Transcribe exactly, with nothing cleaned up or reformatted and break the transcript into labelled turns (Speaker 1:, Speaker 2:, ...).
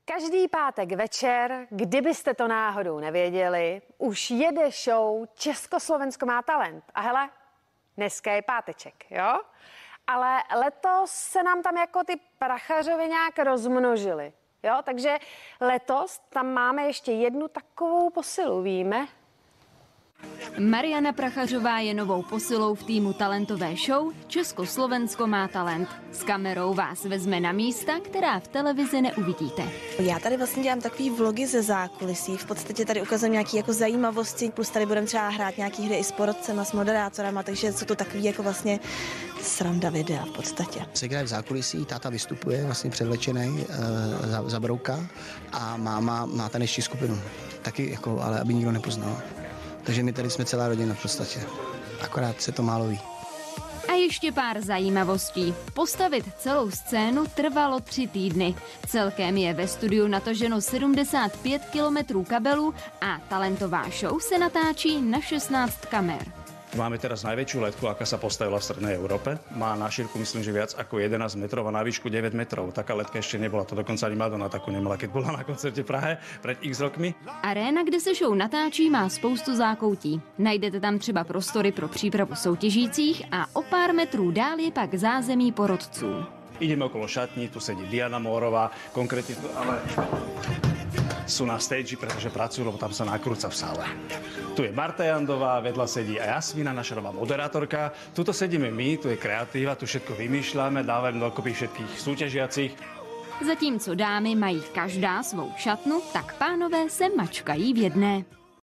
Speaker 1: Každý pátek večer, kdybyste to náhodou nevěděli, už jede show Československo má talent. A hele, dneska je páteček, jo? Ale letos se nám tam jako ty Prachařovi nějak rozmnožili, jo? Takže letos tam máme ještě jednu takovou posilu, víme?
Speaker 2: Mariana Prachařová je novou posilou v týmu talentové show Československo má talent. S kamerou vás vezme na místa, která v televizi neuvidíte.
Speaker 3: Já tady vlastně dělám takový vlogy ze zákulisí. V podstatě tady ukazujem nějaké jako zajímavosti, plus tady budeme třeba hrát nějaký hry i s porodcema, s moderátorama, takže jsou to takový jako vlastně sranda videa v podstatě.
Speaker 4: Se hraje v zákulisí, táta vystupuje vlastně předvlečený e, za, za brouka a máma má taneční skupinu. Taky jako, ale aby nikdo nepoznal. Takže my tady jsme celá rodina v podstatě. Akorát se to málo ví.
Speaker 2: A ještě pár zajímavostí. Postavit celou scénu trvalo tři týdny. Celkem je ve studiu nataženo sedmdesát pět kilometrů kabelů a talentová show se natáčí na šestnáct kamer.
Speaker 5: Máme teraz najväčšiu letku, aká sa postavila v strednej Európe. Má na šírku, myslím, že viac ako jedenásť metrov a na výšku deväť metrov. Taká letka ešte nebola, to dokonca ani Madonna takú nemala, keď bola na koncerte v Prahe pred x rokmi.
Speaker 2: Aréna, kde se show natáčí, má spoustu zákoutí. Najdete tam třeba prostory pro přípravu soutěžících a o pár metrů dál je pak zázemí porodců.
Speaker 5: Ideme okolo šatní, tu sedí Diana Mórová, konkrétne, ale sú na stage, pretože pracujú, lebo tam sa nakrúca v sále. Tu je Marta Jandová, vedľa sedí a Jasmína, naša nová moderátorka. Tuto sedíme my, tu je kreatíva, tu všetko vymýšľame, dávame dokopy všetkých súťažiacich.
Speaker 2: Zatímco dámy mají každá svou šatnu, tak pánové se mačkají v jedné.